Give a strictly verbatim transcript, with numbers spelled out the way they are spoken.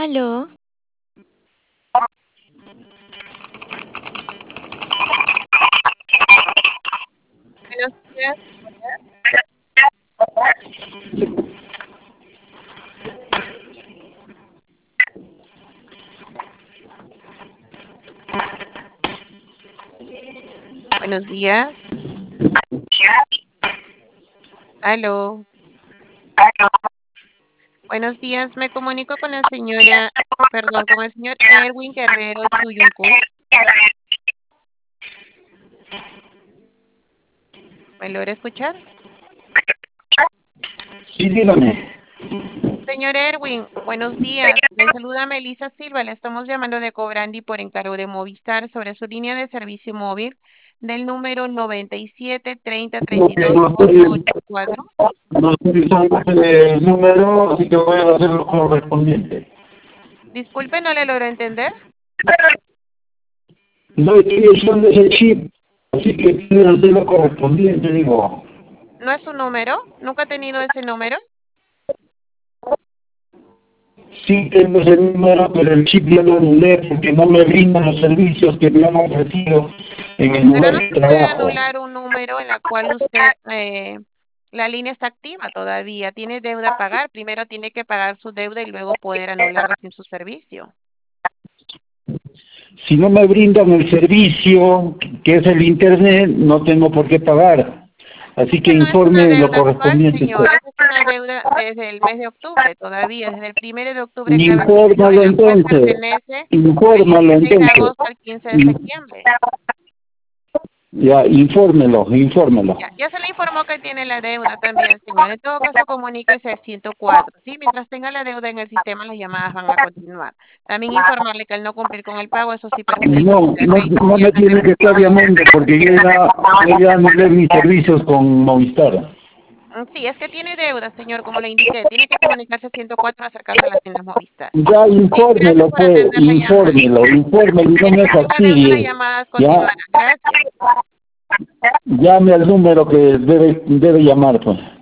Aló, Buenos días. Buenos días. Aló. Buenos días. Me comunico con la señora, perdón, con el señor Erwin Guerrero Chuyuncú. ¿Me logra escuchar? Sí, dígame. Señor Erwin, buenos días. Le saluda Melissa Silva. Le estamos llamando de Cobrandi por encargo de Movistar sobre su línea de servicio móvil del número noventa y siete treinta No, treinta y que dos no ocho estoy, ocho cuatro. no estoy usando ese número, así que voy a hacer lo correspondiente. Disculpe, no le logro entender. No estoy usando ese chip, así que voy a hacer lo correspondiente, digo. ¿No es su número? ¿Nunca ha tenido ese número? Sí tengo ese número, pero el chip ya lo anulé porque no me brindan los servicios que me han ofrecido en el Pero lugar no de se puede trabajo. anular un número en la cual usted, eh, la línea está activa todavía, tiene deuda a pagar. Primero tiene que pagar su deuda y luego poder anular recién su servicio. Si no me brindan el servicio, que es el internet, no tengo por qué pagar. Así que Esa no es una informe lo deuda actual, correspondiente. señor. Esa es una deuda desde el mes de octubre todavía, desde el primero de octubre que ha vencido, en Infórmalo la cual entonces, pertenece del infórmalo dieciséis de entonces. agosto al quince de septiembre. Ya, infórmelo, infórmelo. Ya, ya se le informó que tiene la deuda también, señor. En todo caso, comuníquese al ciento cuatro, ¿sí? Mientras tenga la deuda en el sistema, las llamadas van a continuar. También informarle que al no cumplir con el pago, eso sí perjudica su No, no, crédito, no me inmediatamente tiene que estar bloqueado. llamando porque yo ya, yo ya anulé mis servicios con Movistar. Mm, Sí, es que tiene deuda, señor, como le indiqué. Tiene que comunicarse al ciento cuatro, acercarse a las tiendas Movistar. Ya Sí, gracias infórmelo, por pues, atender la llamada. infórmelo, infórmelo y no me Mientras tenga deuda, las fastidie. llamadas Ya, continuarán. Gracias. llame al número que debe, debe llamar, pues.